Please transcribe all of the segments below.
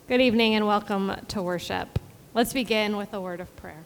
Good evening and welcome to worship. Let's begin with a word of prayer.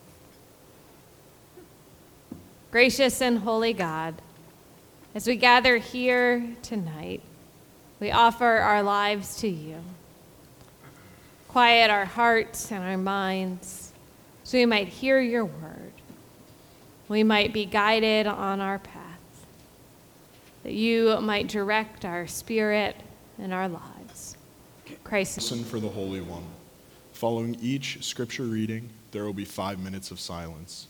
Gracious and holy God, as we gather here tonight, we offer our lives to you. Quiet our hearts and our minds so we might hear your word. We might be guided on our path, that you might direct our spirit and our lives. Christ. Listen for the Holy One. Following each scripture reading, there will be 5 minutes of silence.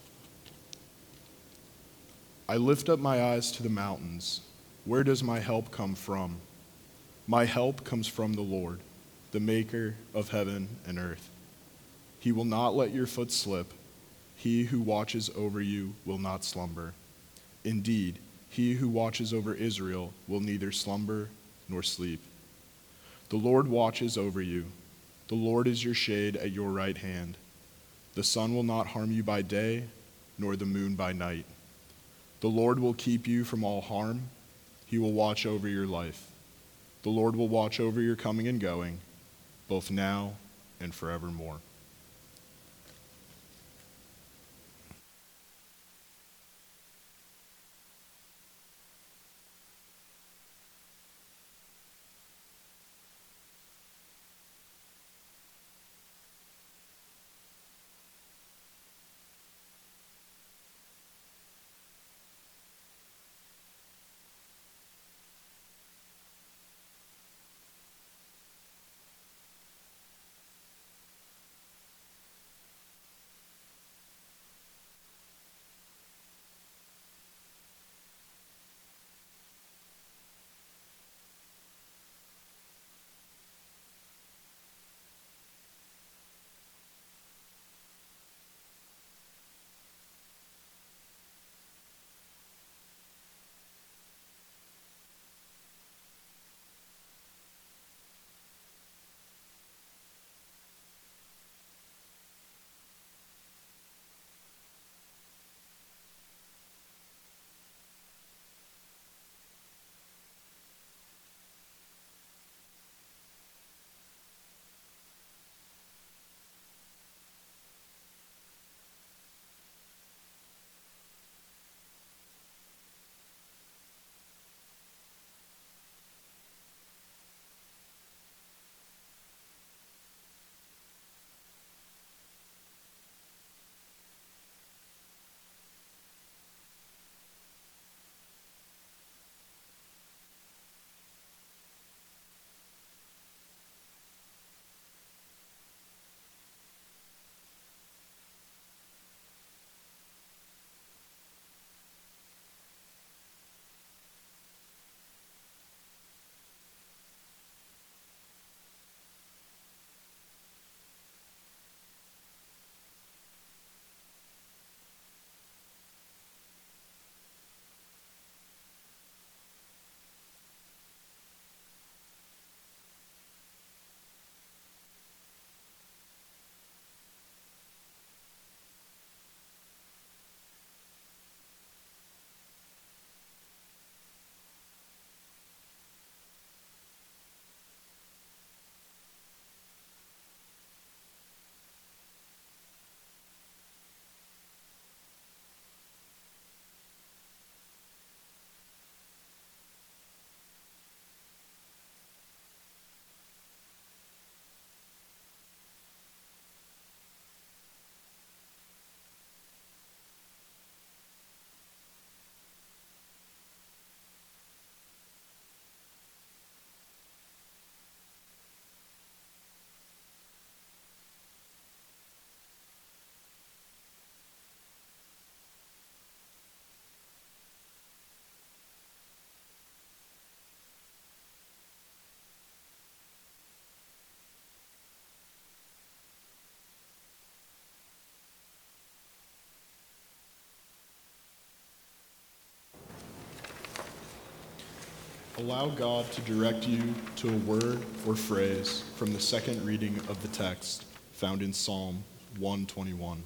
I lift up my eyes to the mountains. Where does my help come from? My help comes from the Lord, the maker of heaven and earth. He will not let your foot slip. He who watches over you will not slumber. Indeed, he who watches over Israel will neither slumber nor sleep. The Lord watches over you. The Lord is your shade at your right hand. The sun will not harm you by day, nor the moon by night. The Lord will keep you from all harm. He will watch over your life. The Lord will watch over your coming and going, both now and forevermore. Allow God to direct you to a word or phrase from the second reading of the text found in Psalm 121.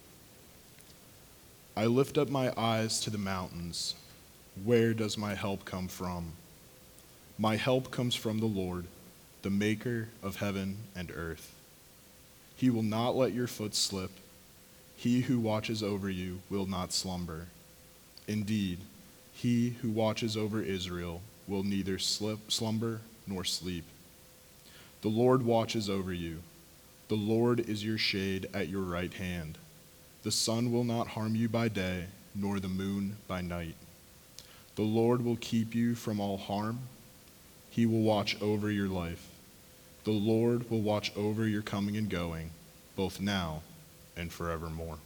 I lift up my eyes to the mountains. Where does my help come from? My help comes from the Lord, the maker of heaven and earth. He will not let your foot slip. He who watches over you will not slumber. Indeed, he who watches over Israel will neither slumber nor sleep. The Lord watches over you. The Lord is your shade at your right hand. The sun will not harm you by day, nor the moon by night. The Lord will keep you from all harm. He will watch over your life. The Lord will watch over your coming and going, both now and forevermore.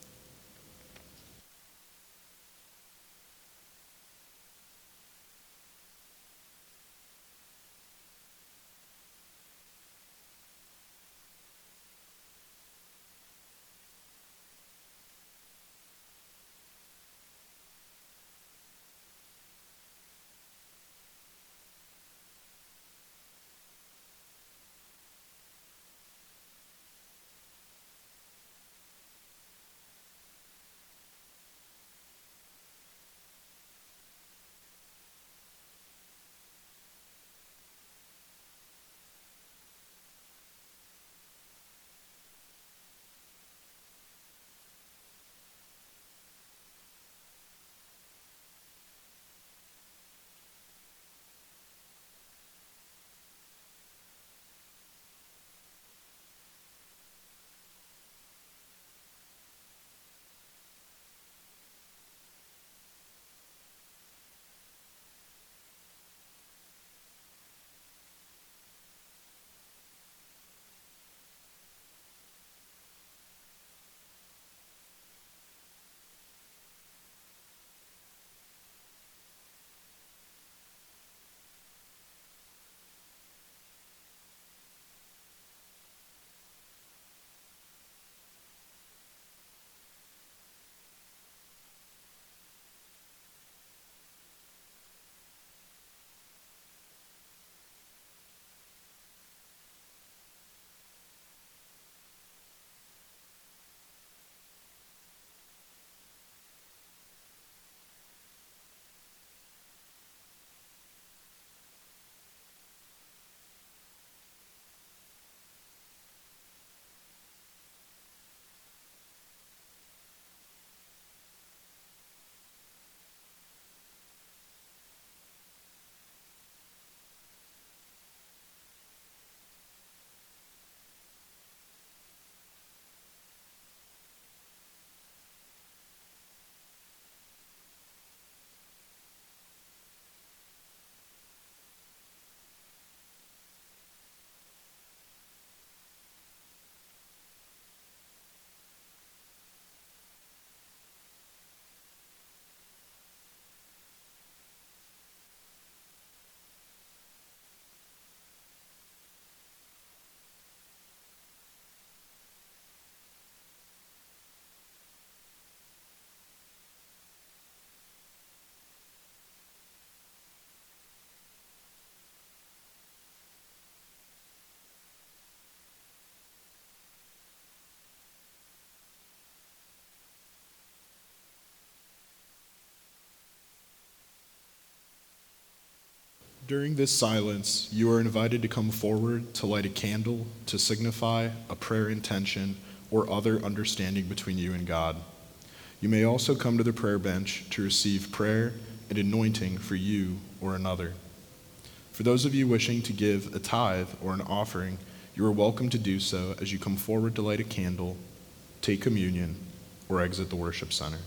During this silence, you are invited to come forward to light a candle to signify a prayer intention or other understanding between you and God. You may also come to the prayer bench to receive prayer and anointing for you or another. For those of you wishing to give a tithe or an offering, you are welcome to do so as you come forward to light a candle, take communion, or exit the worship center.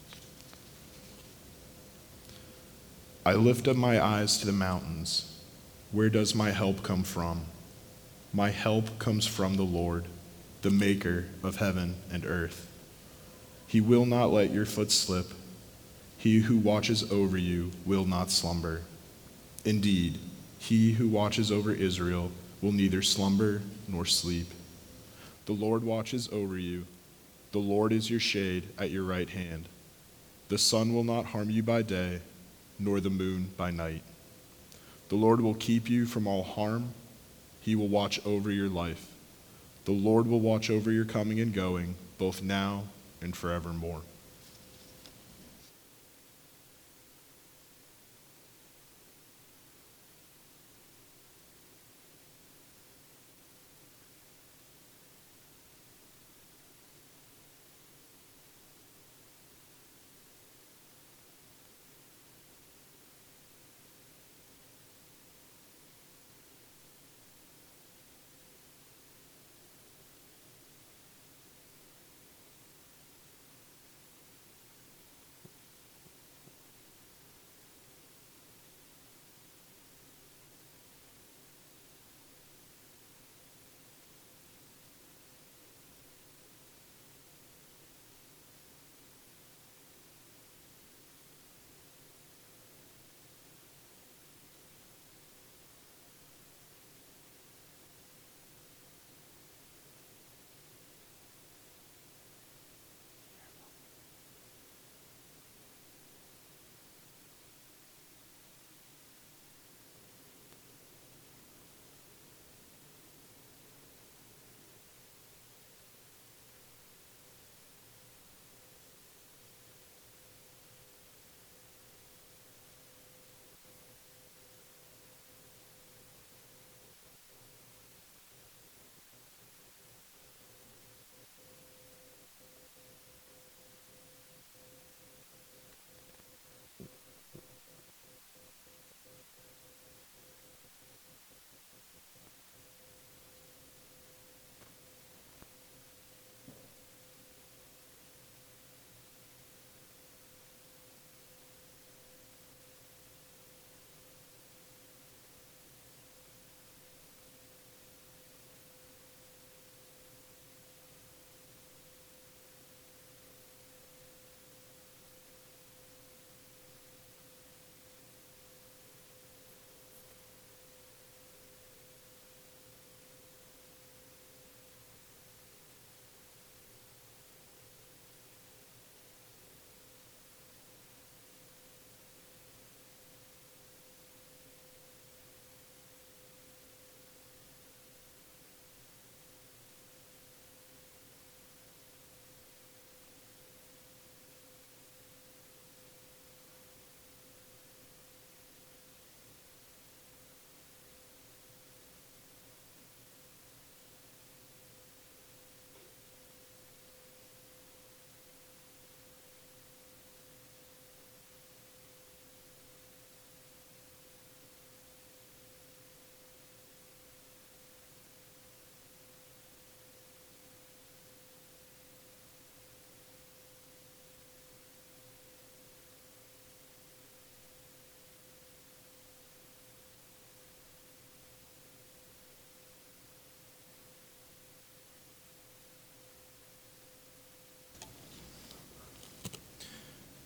I lift up my eyes to the mountains. Where does my help come from? My help comes from the Lord, the maker of heaven and earth. He will not let your foot slip. He who watches over you will not slumber. Indeed, he who watches over Israel will neither slumber nor sleep. The Lord watches over you. The Lord is your shade at your right hand. The sun will not harm you by day, nor the moon by night. The Lord will keep you from all harm. He will watch over your life. The Lord will watch over your coming and going, both now and forevermore.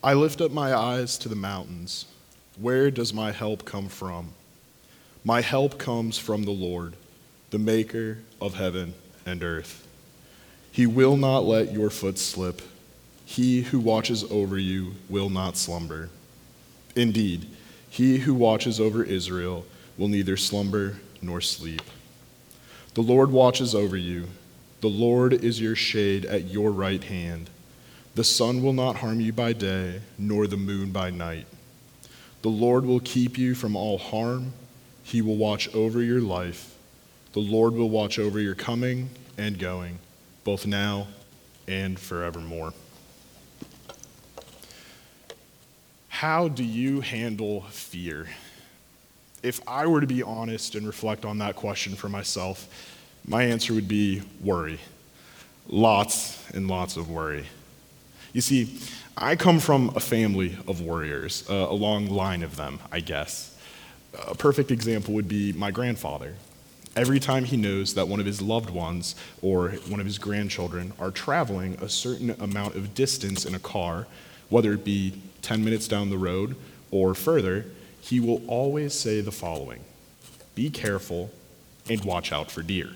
I lift up my eyes to the mountains. Where does my help come from? My help comes from the Lord, the maker of heaven and earth. He will not let your foot slip. He who watches over you will not slumber. Indeed, he who watches over Israel will neither slumber nor sleep. The Lord watches over you. The Lord is your shade at your right hand. The sun will not harm you by day, nor the moon by night. The Lord will keep you from all harm. He will watch over your life. The Lord will watch over your coming and going, both now and forevermore. How do you handle fear? If I were to be honest and reflect on that question for myself, my answer would be worry. Lots and lots of worry. You see, I come from a family of warriors, a long line of them, I guess. A perfect example would be my grandfather. Every time he knows that one of his loved ones or one of his grandchildren are traveling a certain amount of distance in a car, whether it be 10 minutes down the road or further, he will always say the following: be careful and watch out for deer.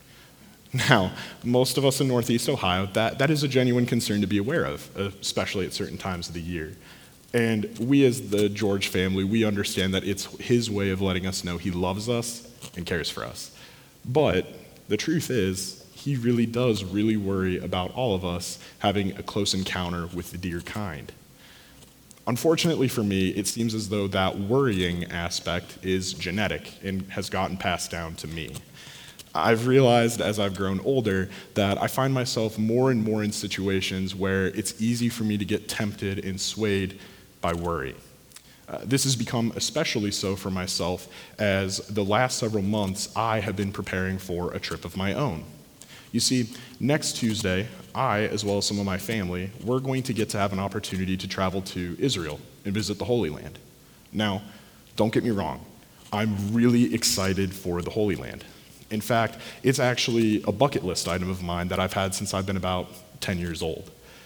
Now, most of us in Northeast Ohio, that is a genuine concern to be aware of, especially at certain times of the year. And we as the George family, we understand that it's his way of letting us know he loves us and cares for us. But the truth is, he really does really worry about all of us having a close encounter with the deer kind. Unfortunately for me, it seems as though that worrying aspect is genetic and has gotten passed down to me. I've realized as I've grown older that I find myself more and more in situations where it's easy for me to get tempted and swayed by worry. This has become especially so for myself as the last several months I have been preparing for a trip of my own. You see, next Tuesday, I, as well as some of my family, we're going to get to have an opportunity to travel to Israel and visit the Holy Land. Now, don't get me wrong, I'm really excited for the Holy Land. In fact, it's actually a bucket list item of mine that I've had since I've been about 10 years old.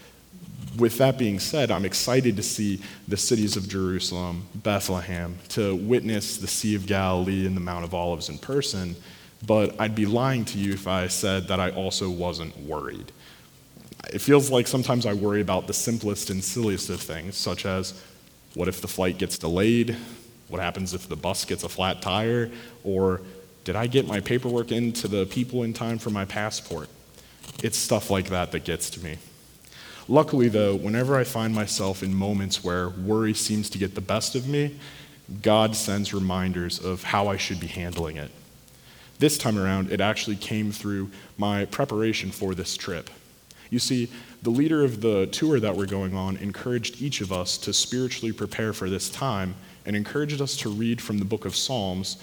With that being said, I'm excited to see the cities of Jerusalem, Bethlehem, to witness the Sea of Galilee and the Mount of Olives in person, but I'd be lying to you if I said that I also wasn't worried. It feels like sometimes I worry about the simplest and silliest of things, such as, what if the flight gets delayed? What happens if the bus gets a flat tire? Or, did I get my paperwork into the people in time for my passport? It's stuff like that that gets to me. Luckily, though, whenever I find myself in moments where worry seems to get the best of me, God sends reminders of how I should be handling it. This time around, it actually came through my preparation for this trip. You see, the leader of the tour that we're going on encouraged each of us to spiritually prepare for this time and encouraged us to read from the book of Psalms,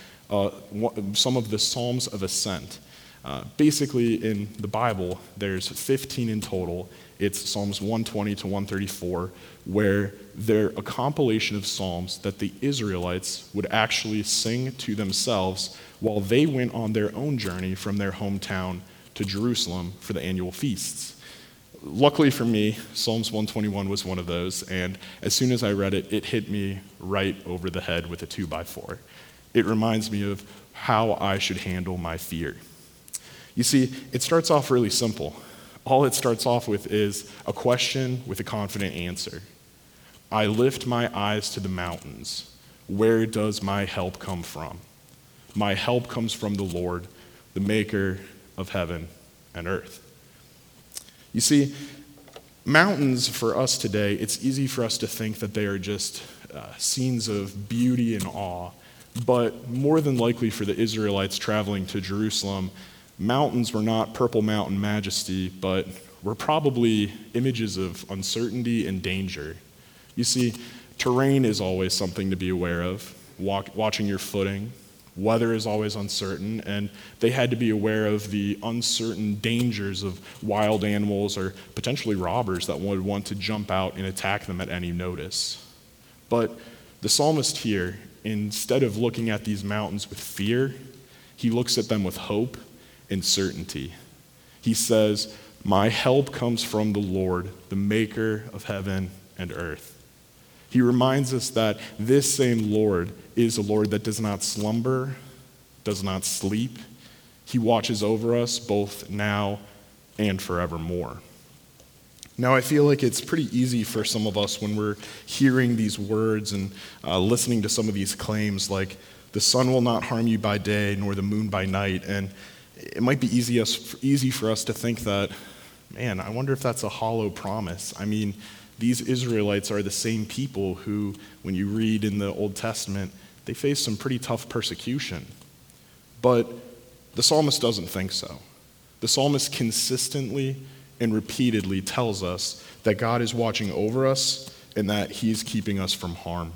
some of the Psalms of Ascent. Basically, in the Bible, there's 15 in total. It's Psalms 120 to 134, where they're a compilation of psalms that the Israelites would actually sing to themselves while they went on their own journey from their hometown to Jerusalem for the annual feasts. Luckily for me, Psalms 121 was one of those, and as soon as I read it, it hit me right over the head with a 2x4. It reminds me of how I should handle my fear. You see, it starts off really simple. All it starts off with is a question with a confident answer. I lift my eyes to the mountains. Where does my help come from? My help comes from the Lord, the maker of heaven and earth. You see, mountains for us today, it's easy for us to think that they are just scenes of beauty and awe. But more than likely for the Israelites traveling to Jerusalem, mountains were not purple mountain majesty, but were probably images of uncertainty and danger. You see, terrain is always something to be aware of, watching your footing. Weather is always uncertain, and they had to be aware of the uncertain dangers of wild animals or potentially robbers that would want to jump out and attack them at any notice. But the psalmist here, instead of looking at these mountains with fear, he looks at them with hope and certainty. He says, my help comes from the Lord, the maker of heaven and earth. He reminds us that this same Lord is a Lord that does not slumber, does not sleep. He watches over us both now and forevermore. Now, I feel like it's pretty easy for some of us when we're hearing these words and listening to some of these claims, like, the sun will not harm you by day, nor the moon by night. And it might be easy for us to think that, man, I wonder if that's a hollow promise. I mean, these Israelites are the same people who, when you read in the Old Testament, they face some pretty tough persecution. But the psalmist doesn't think so. The psalmist consistently and repeatedly tells us that God is watching over us and that he's keeping us from harm.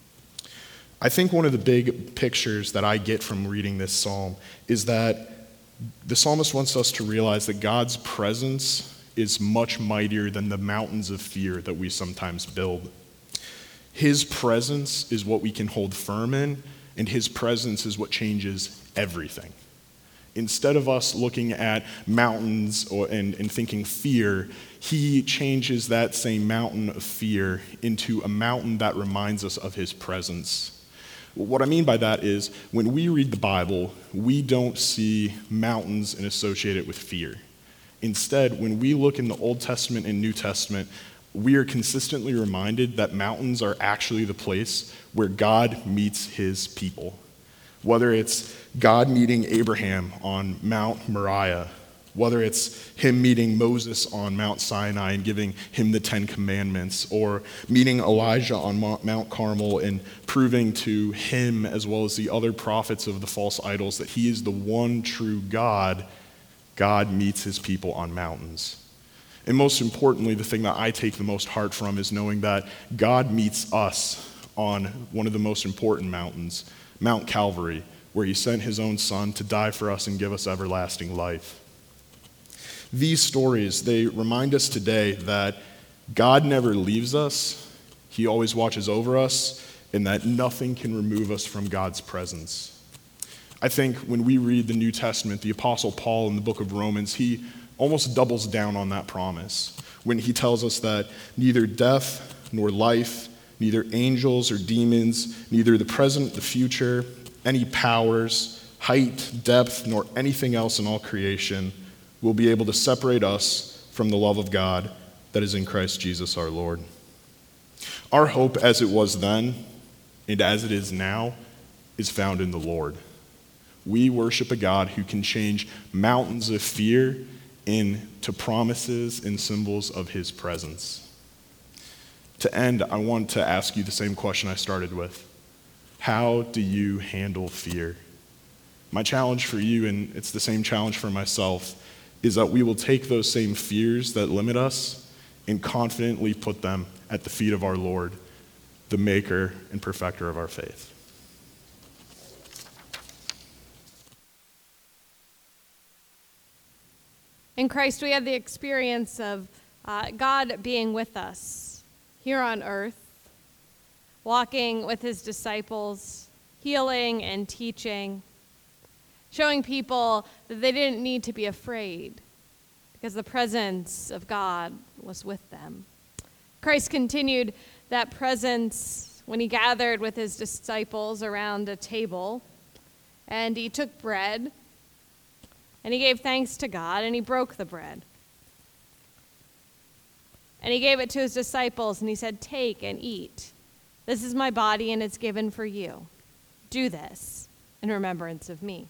I think one of the big pictures that I get from reading this psalm is that the psalmist wants us to realize that God's presence is much mightier than the mountains of fear that we sometimes build. His presence is what we can hold firm in, and his presence is what changes everything. Instead of us looking at mountains and thinking fear, he changes that same mountain of fear into a mountain that reminds us of his presence. What I mean by that is, when we read the Bible, we don't see mountains and associate it with fear. Instead, when we look in the Old Testament and New Testament, we are consistently reminded that mountains are actually the place where God meets his people. Whether it's God meeting Abraham on Mount Moriah, whether it's him meeting Moses on Mount Sinai and giving him the 10 Commandments, or meeting Elijah on Mount Carmel and proving to him, as well as the other prophets of the false idols, that he is the one true God, God meets his people on mountains. And most importantly, the thing that I take the most heart from is knowing that God meets us on one of the most important mountains, Mount Calvary, where he sent his own son to die for us and give us everlasting life. These stories, they remind us today that God never leaves us, he always watches over us, and that nothing can remove us from God's presence. I think when we read the New Testament, the Apostle Paul in the book of Romans, he almost doubles down on that promise when he tells us that neither death nor life, neither angels or demons, neither the present, the future, any powers, height, depth, nor anything else in all creation will be able to separate us from the love of God that is in Christ Jesus our Lord. Our hope, as it was then and as it is now, is found in the Lord. We worship a God who can change mountains of fear into promises and symbols of his presence. To end, I want to ask you the same question I started with. How do you handle fear? My challenge for you, and it's the same challenge for myself, is that we will take those same fears that limit us and confidently put them at the feet of our Lord, the maker and perfecter of our faith. In Christ, we have the experience of God being with us here on earth, walking with his disciples, healing and teaching, showing people that they didn't need to be afraid because the presence of God was with them. Christ continued that presence when he gathered with his disciples around a table, and he took bread, and he gave thanks to God, and he broke the bread. And he gave it to his disciples, and he said, "Take and eat. This is my body, and it's given for you. Do this in remembrance of me."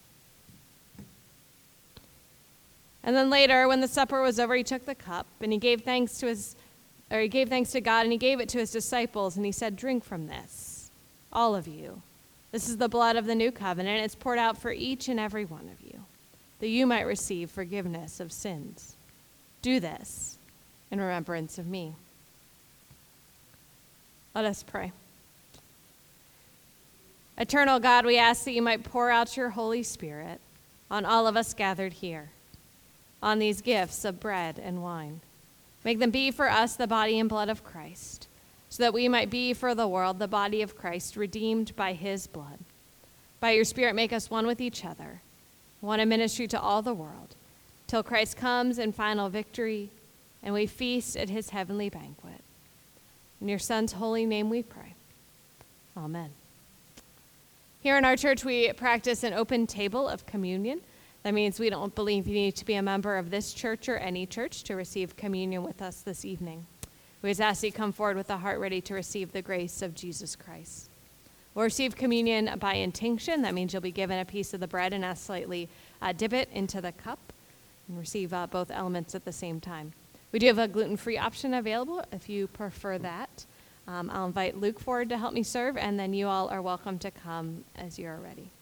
And then later, when the supper was over, he took the cup, and he gave thanks to God, and he gave it to his disciples, and he said, "Drink from this, all of you. This is the blood of the new covenant. It's poured out for each and every one of you, that you might receive forgiveness of sins. Do this in remembrance of me." Let us pray. Eternal God, we ask that you might pour out your Holy Spirit on all of us gathered here, on these gifts of bread and wine. Make them be for us the body and blood of Christ, so that we might be for the world the body of Christ, redeemed by his blood. By your Spirit, make us one with each other, one in ministry to all the world, till Christ comes in final victory and we feast at his heavenly banquet. In your Son's holy name we pray. Amen. Here in our church, we practice an open table of communion. That means we don't believe you need to be a member of this church or any church to receive communion with us this evening. We just ask that you come forward with a heart ready to receive the grace of Jesus Christ. We'll receive communion by intinction. That means you'll be given a piece of the bread and slightly dip it into the cup and receive both elements at the same time. We do have a gluten-free option available if you prefer that. I'll invite Luke forward to help me serve, and then you all are welcome to come as you are ready.